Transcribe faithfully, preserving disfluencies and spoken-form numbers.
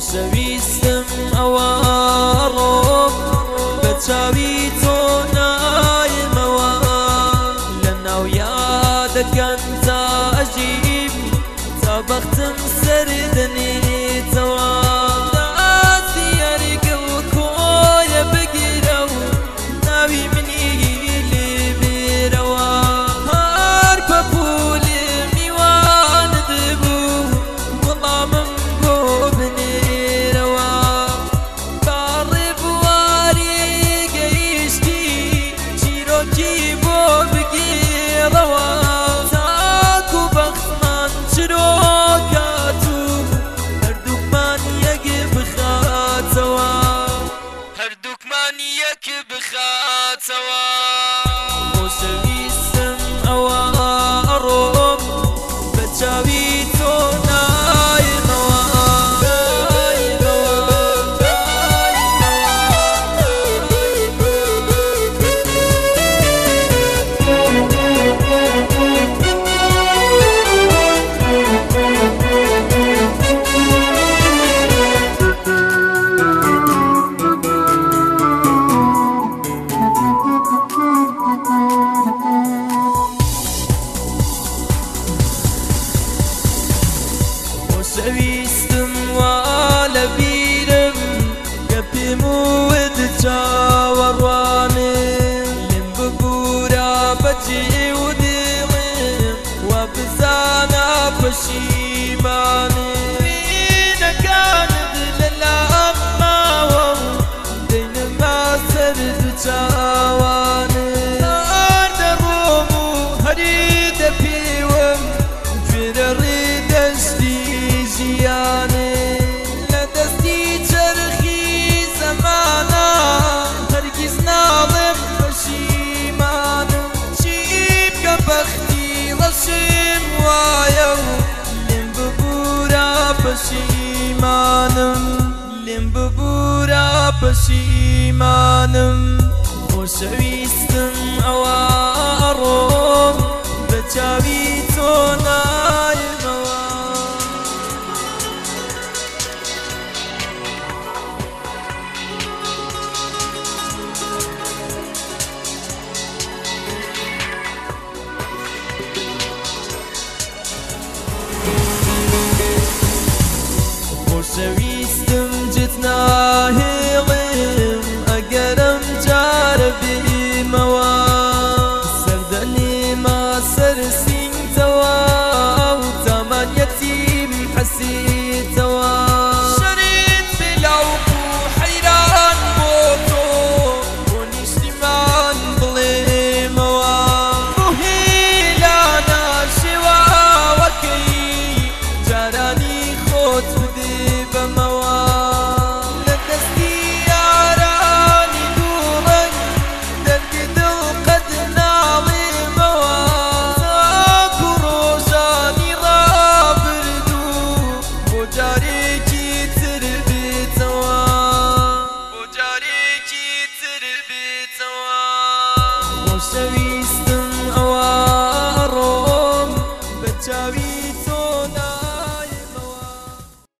خۆشەویستم ئەوە ڕۆم بە چاوی تۆ نایمەوە لە ناو یادەکەن تا ئەژیم تا بەختم سەردەنێتەوە داسی هەرگڵ کۆیە بگیرە و ناوی منی لێ بێرەوە هەر بە پولی میوانت بوو وەڵامم بۆ بنێرەوە باڕێبواری گەیشتی چیرۆکی بۆ بگێڕەوە تاکو بەختمان چرۆکات و هەردووکمان یەک بخاتەوە هەردووکمان یەک بخاتەوە خۆشەویستم ئەوە ڕۆم بە چاوی تۆ نایمەوە خۆشەویستم وا لە بیرم کە پێم وت چاوەڕوانم لێم ببوورە بەجێ و دڵم وا بزانە پەشیمانم وێنەکانت لەلام ماوە و دەینەما سەر دوو چاوانم هەر دەڕۆم و هەری دەپێوم گوێرە ڕێدەشتی ژیانم لە دەستی چەرخی زەمانە هەرگیز ناڵێم پەشیمانم چی بکە بەختی ڕەشم وایە و لێم ببوورە پەشیمانم لێم ببوورە پەشیمانم خۆشەویستم ئەوە ڕۆم بە چاوی تۆ نایمەوە خۆشەویستم جت ناهێڵم ئەگەرم جارە بێمەوە سەردەنێمە سەر سینگتەوە و تامانیەتیم حەسیتەوە شەریت بێلاوق و حەیران بۆ تۆ بۆ نیشتیمان بڵێمەوە بۆ هێلانە شێواوەکەی جارانی خۆت بدێ بەمەوە لە دەستی یارانی دووڕەنگ دەردی دڵ قەت ناڵێمەوە تاکو ڕۆژانی ڕابردوو بۆ جارێکی تر بێتەوە بۆ جارێکی تر بێتەوە خۆشەوی